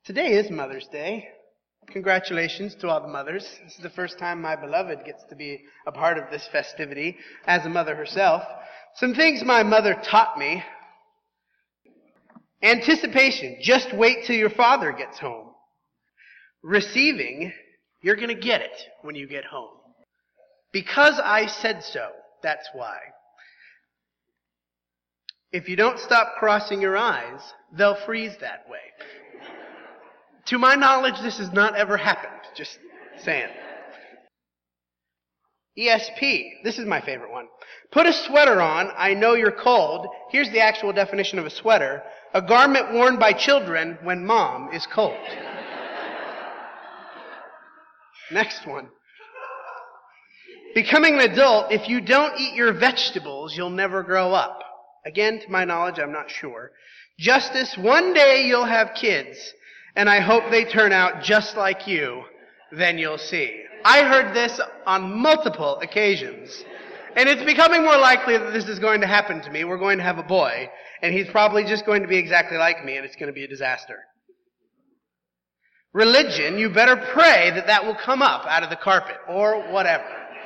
Today is Mother's Day. Congratulations to all the mothers. This is the first time my beloved gets to be a part of this festivity as a mother herself. Some things my mother taught me. Anticipation. Just wait till your father gets home. Receiving. You're going to get it when you get home. Because I said so. That's why. If you don't stop crossing your eyes, they'll freeze that way. To my knowledge, this has not ever happened. Just saying. ESP. This is my favorite one. Put a sweater on. I know you're cold. Here's the actual definition of a sweater. A garment worn by children when mom is cold. Next one. Becoming an adult, if you don't eat your vegetables, you'll never grow up. Again, to my knowledge, I'm not sure. Justice, one day you'll have kids, and I hope they turn out just like you. Then you'll see. I heard this on multiple occasions. And it's becoming more likely that this is going to happen to me. We're going to have a boy, and he's probably just going to be exactly like me, and it's going to be a disaster. Religion, you better pray that that will come up out of the carpet, or whatever.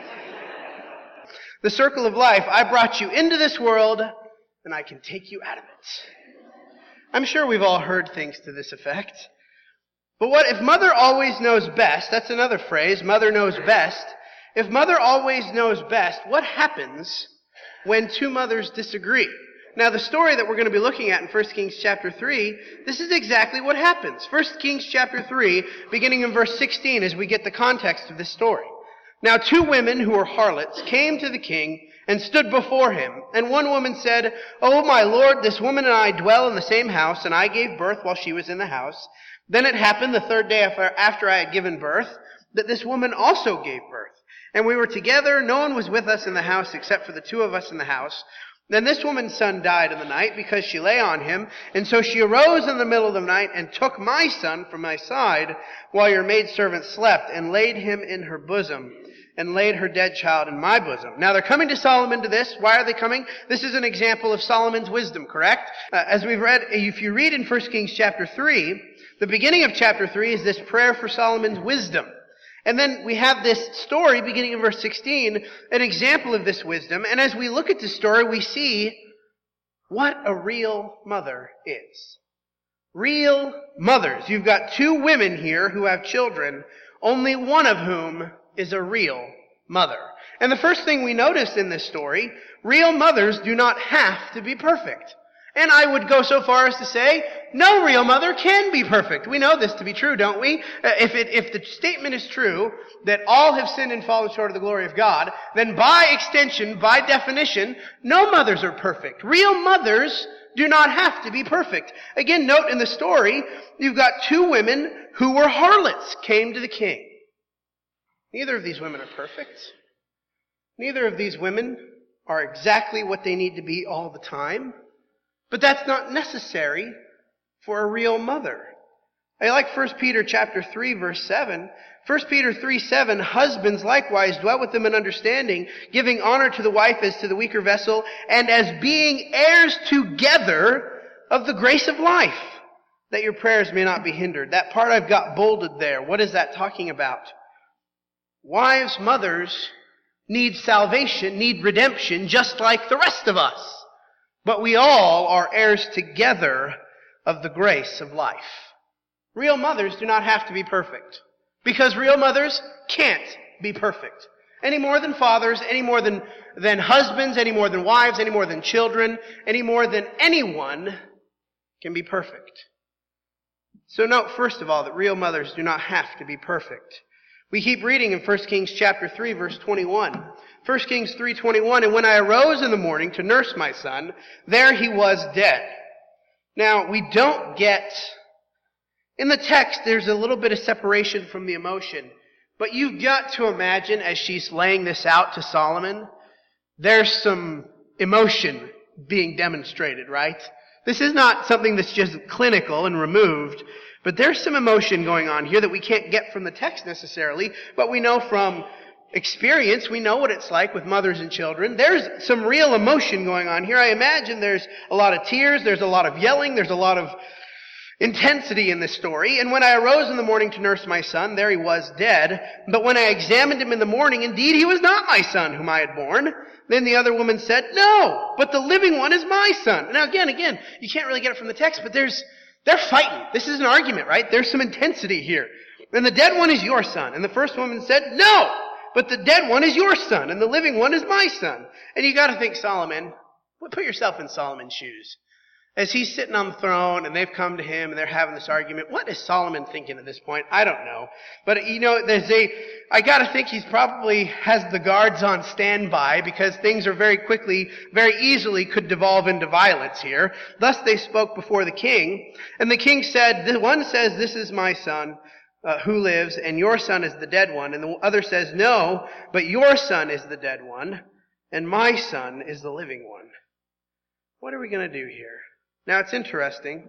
The circle of life, I brought you into this world, and I can take you out of it. I'm sure we've all heard things to this effect. But what if mother always knows best? That's another phrase, mother knows best. If mother always knows best, what happens when two mothers disagree? Now, the story that we're going to be looking at in 1 Kings chapter 3, this is exactly what happens. 1 Kings chapter 3, beginning in verse 16, as we get the context of this story. Now, two women who were harlots came to the king and stood before him. And one woman said, "Oh, my lord, this woman and I dwell in the same house, and I gave birth while she was in the house. Then it happened the third day after I had given birth, that this woman also gave birth. And we were together, no one was with us in the house except for the two of us in the house. Then this woman's son died in the night because she lay on him. And so she arose in the middle of the night and took my son from my side while your maidservant slept and laid him in her bosom and laid her dead child in my bosom." Now they're coming to Solomon to this. Why are they coming? This is an example of Solomon's wisdom, correct? As we've read, if you read in 1 Kings chapter 3, the beginning of chapter 3 is this prayer for Solomon's wisdom. And then we have this story, beginning in verse 16, an example of this wisdom. And as we look at this story, we see what a real mother is. Real mothers. You've got two women here who have children, only one of whom is a real mother. And the first thing we notice in this story, real mothers do not have to be perfect. And I would go so far as to say, no real mother can be perfect. We know this to be true, don't we? If the statement is true, that all have sinned and fallen short of the glory of God, then by extension, by definition, no mothers are perfect. Real mothers do not have to be perfect. Again, note in the story, you've got two women who were harlots, came to the king. Neither of these women are perfect. Neither of these women are exactly what they need to be all the time. But that's not necessary for a real mother. I like 1 Peter chapter 3, verse 7. 1 Peter 3:7, "Husbands likewise dwell with them in understanding, giving honor to the wife as to the weaker vessel, and as being heirs together of the grace of life, that your prayers may not be hindered." That part I've got bolded there. What is that talking about? Wives, mothers need salvation, need redemption, just like the rest of us. But we all are heirs together of the grace of life. Real mothers do not have to be perfect, because real mothers can't be perfect. Any more than fathers, any more than husbands, any more than wives, any more than children, any more than anyone can be perfect. So note, first of all, that real mothers do not have to be perfect. We keep reading in 1 Kings chapter 3, verse 21. 1 Kings 3:21, "And when I arose in the morning to nurse my son, there he was dead." Now, we don't get, in the text, there's a little bit of separation from the emotion. But you've got to imagine, as she's laying this out to Solomon, there's some emotion being demonstrated, right? This is not something that's just clinical and removed. But there's some emotion going on here that we can't get from the text necessarily, but we know from experience, we know what it's like with mothers and children. There's some real emotion going on here. I imagine there's a lot of tears, there's a lot of yelling, there's a lot of intensity in this story. And when I arose in the morning to nurse my son, there he was dead. But when I examined him in the morning, indeed he was not my son whom I had born. Then the other woman said, no, but the living one is my son. Now again, you can't really get it from the text, but they're fighting. This is an argument, right? There's some intensity here. And the dead one is your son. And the first woman said, no, but the dead one is your son, and the living one is my son. And you gotta think Solomon, put yourself in Solomon's shoes. As he's sitting on the throne and they've come to him and they're having this argument, what is Solomon thinking at this point? I don't know. But I gotta think he's probably has the guards on standby because things are very easily could devolve into violence here. Thus they spoke before the king. And the king said, the one says, this is my son who lives, and your son is the dead one. And the other says, no, but your son is the dead one, and my son is the living one. What are we going to do here? Now, it's interesting.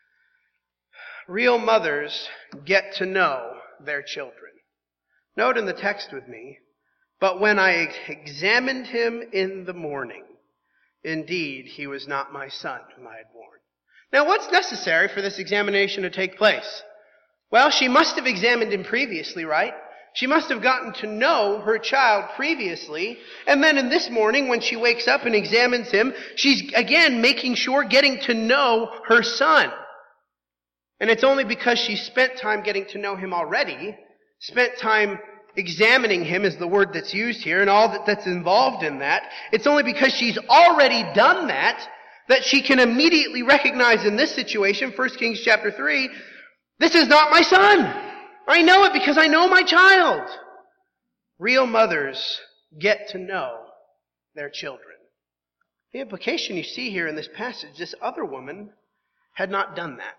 Real mothers get to know their children. Note in the text with me, but when I examined him in the morning, indeed, he was not my son whom I had born. Now, what's necessary for this examination to take place? Well, she must have examined him previously, right? She must have gotten to know her child previously. And then in this morning, when she wakes up and examines him, she's again making sure, getting to know her son. And it's only because she spent time getting to know him already, spent time examining him is the word that's used here, and all that's involved in that. It's only because she's already done that she can immediately recognize in this situation, 1 Kings chapter 3, this is not my son. I know it because I know my child. Real mothers get to know their children. The implication you see here in this passage, this other woman had not done that.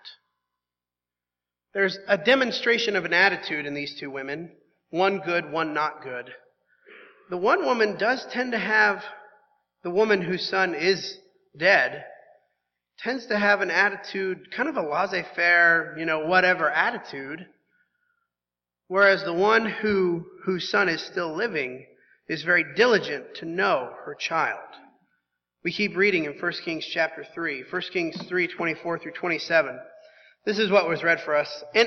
There's a demonstration of an attitude in these two women, one good, one not good. The one woman does tend to have, the woman whose son is dead, tends to have an attitude, kind of a laissez-faire, whatever attitude. Whereas the one whose son is still living is very diligent to know her child. We keep reading in 1 Kings chapter 3, 1 Kings 3, 24 through 27. This is what was read for us. And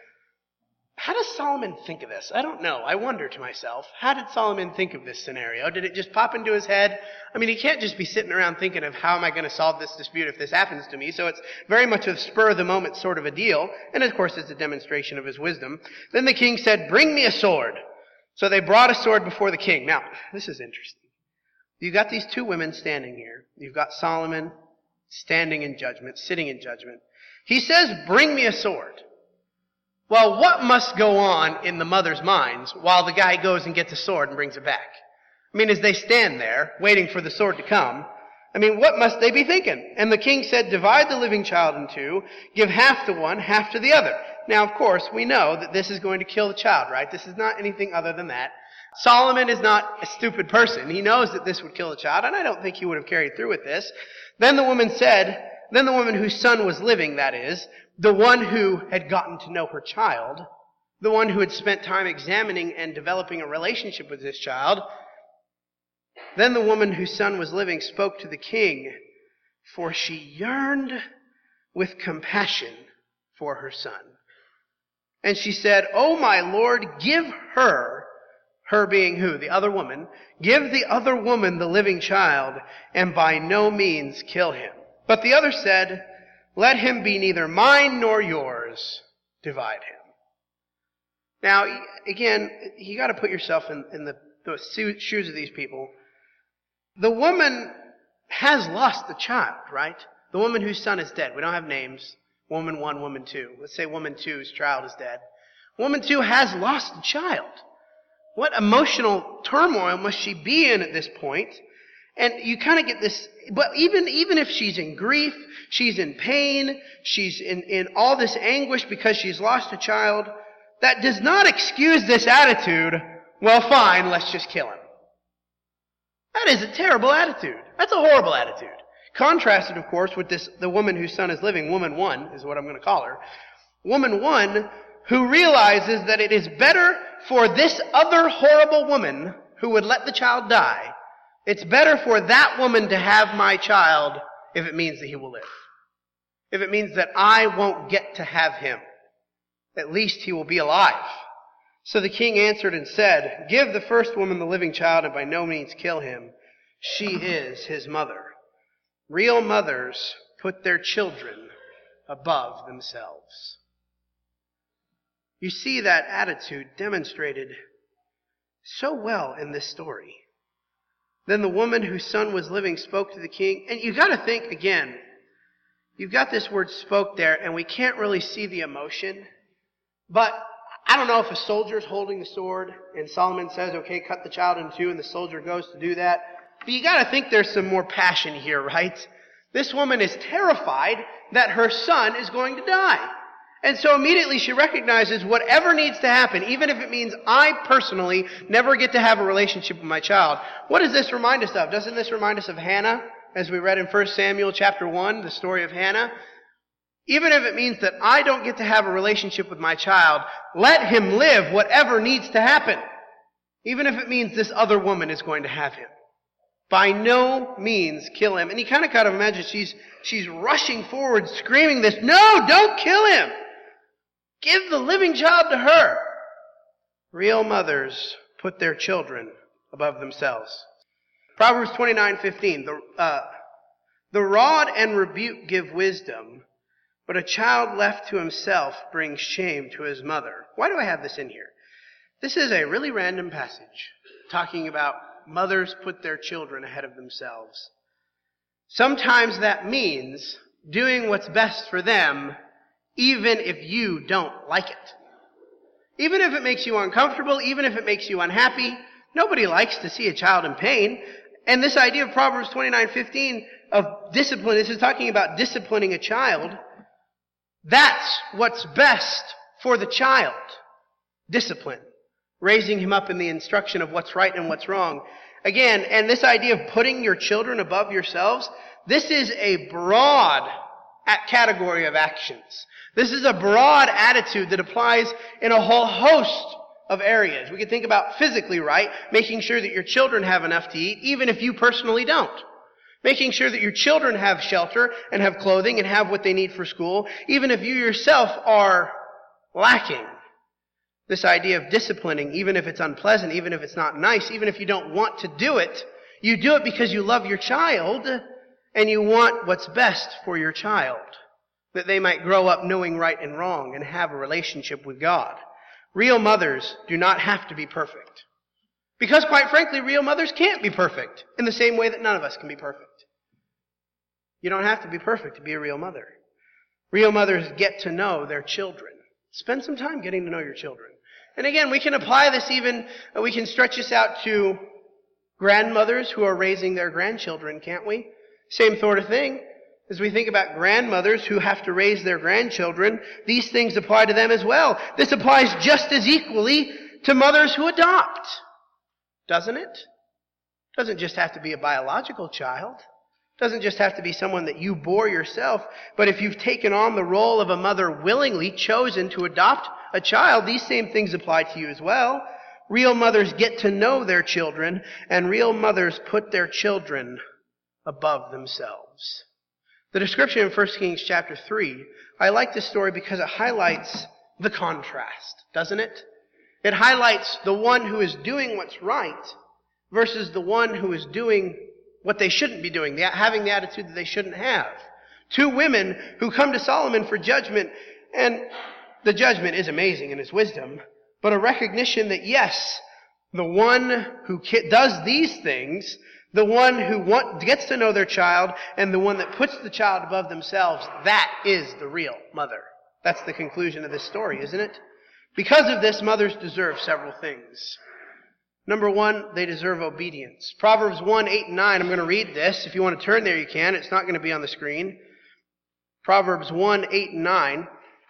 how does Solomon think of this? I don't know. I wonder to myself, how did Solomon think of this scenario? Did it just pop into his head? I mean, he can't just be sitting around thinking of how am I going to solve this dispute if this happens to me. So it's very much a spur of the moment sort of a deal. And of course, it's a demonstration of his wisdom. Then the king said, bring me a sword. So they brought a sword before the king. Now, this is interesting. You've got these two women standing here. You've got Solomon standing in judgment, sitting in judgment. He says, bring me a sword. Well, what must go on in the mother's minds while the guy goes and gets a sword and brings it back? I mean, as they stand there, waiting for the sword to come, what must they be thinking? And the king said, divide the living child in two, give half to one, half to the other. Now, of course, we know that this is going to kill the child, right? This is not anything other than that. Solomon is not a stupid person. He knows that this would kill the child, and I don't think he would have carried through with this. Then the woman whose son was living, that is, the one who had gotten to know her child, the one who had spent time examining and developing a relationship with this child, then the woman whose son was living spoke to the king, for she yearned with compassion for her son. And she said, "O my lord, give her being who? The other woman, give the other woman the living child, and by no means kill him." But the other said, "Let him be neither mine nor yours. Divide him." Now, again, you got to put yourself in the shoes of these people. The woman has lost the child, right? The woman whose son is dead. We don't have names. Woman 1, woman 2. Let's say woman 2's child is dead. Woman 2 has lost the child. What emotional turmoil must she be in at this point? And you kind of get this, but even if she's in grief, she's in pain, she's in all this anguish because she's lost a child, that does not excuse this attitude, well, fine, let's just kill him. That is a terrible attitude. That's a horrible attitude. Contrasted, of course, with the woman whose son is living, woman 1 is what I'm going to call her. Woman 1 who realizes that it is better for this other horrible woman who would let the child die, it's better for that woman to have my child if it means that he will live. If it means that I won't get to have him, at least he will be alive. So the king answered and said, give the first woman the living child and by no means kill him. She is his mother. Real mothers put their children above themselves. You see that attitude demonstrated so well in this story. Then the woman whose son was living spoke to the king. And you got to think again, you've got this word spoke there, and we can't really see the emotion. But I don't know if a soldier's holding the sword and Solomon says, okay, cut the child in two, and the soldier goes to do that. But you got to think there's some more passion here, right? This woman is terrified that her son is going to die. And so immediately she recognizes whatever needs to happen, even if it means I personally never get to have a relationship with my child. What does this remind us of? Doesn't this remind us of Hannah, as we read in 1 Samuel chapter 1, the story of Hannah? Even if it means that I don't get to have a relationship with my child, let him live whatever needs to happen. Even if it means this other woman is going to have him. By no means kill him. And you kind of imagine she's rushing forward, screaming this, no, don't kill him! Give the living child to her. Real mothers put their children above themselves. Proverbs 29:15. The rod and rebuke give wisdom, but a child left to himself brings shame to his mother. Why do I have this in here? This is a really random passage talking about mothers put their children ahead of themselves. Sometimes that means doing what's best for them, even if you don't like it. Even if it makes you uncomfortable, even if it makes you unhappy. Nobody likes to see a child in pain. And this idea of Proverbs 29:15 of discipline, this is talking about disciplining a child. That's what's best for the child. Discipline. Raising him up in the instruction of what's right and what's wrong. Again, and this idea of putting your children above yourselves, this is a broad category of actions. This is a broad attitude that applies in a whole host of areas. We can think about physically, right? Making sure that your children have enough to eat, even if you personally don't. Making sure that your children have shelter and have clothing and have what they need for school, even if you yourself are lacking. This idea of disciplining, even if it's unpleasant, even if it's not nice, even if you don't want to do it, you do it because you love your child and you want what's best for your child, that they might grow up knowing right and wrong and have a relationship with God. Real mothers do not have to be perfect. Because quite frankly, real mothers can't be perfect in the same way that none of us can be perfect. You don't have to be perfect to be a real mother. Real mothers get to know their children. Spend some time getting to know your children. And again, we can apply this we can stretch this out to grandmothers who are raising their grandchildren, can't we? Same sort of thing. As we think about grandmothers who have to raise their grandchildren, these things apply to them as well. This applies just as equally to mothers who adopt. Doesn't it? Doesn't just have to be a biological child. Doesn't just have to be someone that you bore yourself. But if you've taken on the role of a mother willingly, chosen to adopt a child, these same things apply to you as well. Real mothers get to know their children, and real mothers put their children above themselves. The description in 1 Kings chapter 3, I like this story because it highlights the contrast, doesn't it? It highlights the one who is doing what's right versus the one who is doing what they shouldn't be doing, having the attitude that they shouldn't have. Two women who come to Solomon for judgment, and the judgment is amazing in its wisdom, but a recognition that yes, the one who does these things, the one who gets to know their child, and the one that puts the child above themselves, that is the real mother. That's the conclusion of this story, isn't it? Because of this, mothers deserve several things. Number one, they deserve obedience. Proverbs 1:8-9, I'm going to read this. If you want to turn there, you can. It's not going to be on the screen. Proverbs 1:8-9.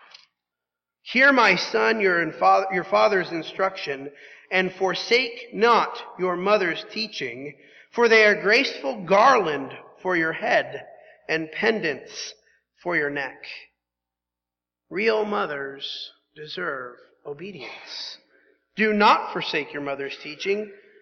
Hear, my son, your father's instruction, and forsake not your mother's teaching, for they are graceful garland for your head and pendants for your neck. Real mothers deserve obedience. Do not forsake your mother's teaching.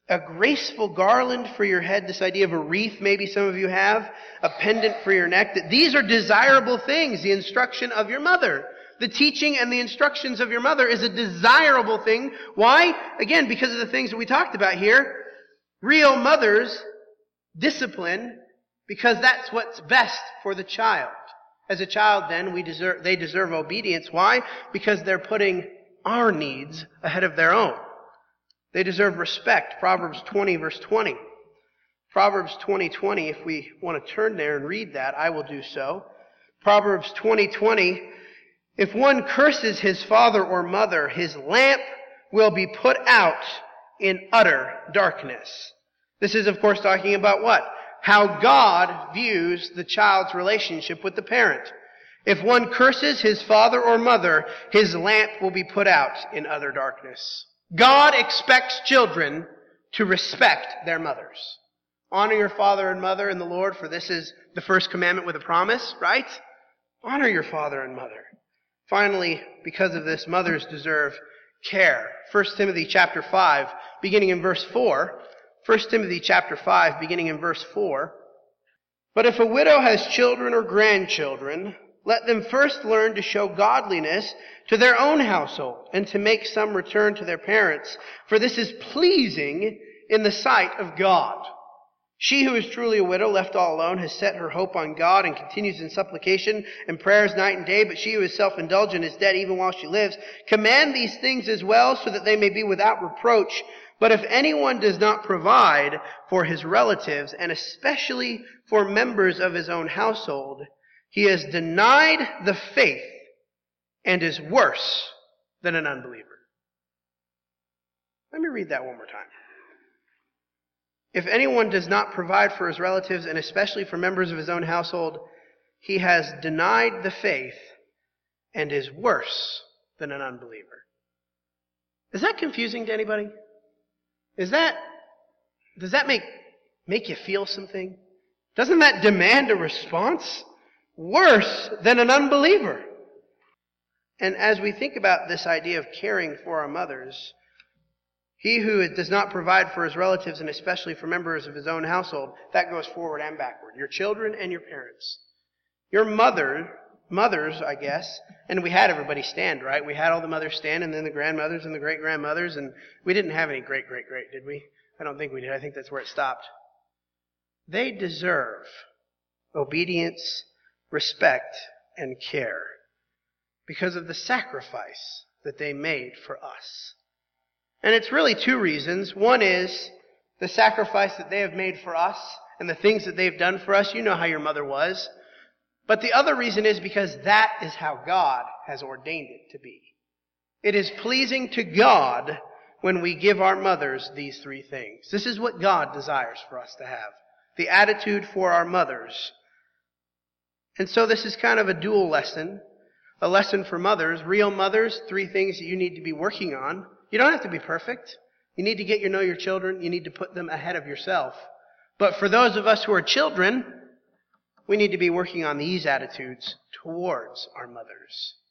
a graceful garland for your head, this idea of a wreath maybe some of you have, a pendant for your neck, that these are desirable things. The instruction of your mother, the teaching and the instructions of your mother is a desirable thing. Why? Again, because of the things that we talked about here. Real mothers discipline because that's what's best for the child. As a child, then, they deserve obedience. Why? Because they're putting our needs ahead of their own. They deserve respect. Proverbs 20, verse 20. Proverbs 20:20, if we want to turn there and read that, I will do so. Proverbs 20:20, if one curses his father or mother, his lamp will be put out in utter darkness. This is, of course, talking about what? How God views the child's relationship with the parent. If one curses his father or mother, his lamp will be put out in utter darkness. God expects children to respect their mothers. Honor your father and mother in the Lord, for this is the first commandment with a promise, right? Honor your father and mother. Finally, because of this, mothers deserve care. 1 Timothy chapter 5, beginning in verse 4. 1 Timothy chapter 5, beginning in verse 4. But if a widow has children or grandchildren, let them first learn to show godliness to their own household and to make some return to their parents, for this is pleasing in the sight of God. She who is truly a widow, left all alone, has set her hope on God and continues in supplication and prayers night and day. But she who is self-indulgent is dead even while she lives. Command these things as well, so that they may be without reproach. But if anyone does not provide for his relatives, and especially for members of his own household, he has denied the faith and is worse than an unbeliever. Let me read that one more time. If anyone does not provide for his relatives, and especially for members of his own household, he has denied the faith and is worse than an unbeliever. Is that confusing to anybody? Does that make you feel something? Doesn't that demand a response? Worse than an unbeliever. And as we think about this idea of caring for our mothers, he who does not provide for his relatives, and especially for members of his own household, that goes forward and backward. Your children and your parents. Your mothers, I guess, and we had everybody stand, right? We had all the mothers stand, and then the grandmothers and the great-grandmothers, and we didn't have any great, did we? I don't think we did. I think that's where it stopped. They deserve obedience, respect, and care because of the sacrifice that they made for us. And it's really two reasons. One is the sacrifice that they have made for us and the things that they've done for us. You know how your mother was. But the other reason is because that is how God has ordained it to be. It is pleasing to God when we give our mothers these three things. This is what God desires for us to have. The attitude for our mothers. And so this is kind of a dual lesson. A lesson for mothers. Real mothers, three things that you need to be working on. You don't have to be perfect. You need to get to know your children. You need to put them ahead of yourself. But for those of us who are children, we need to be working on these attitudes towards our mothers.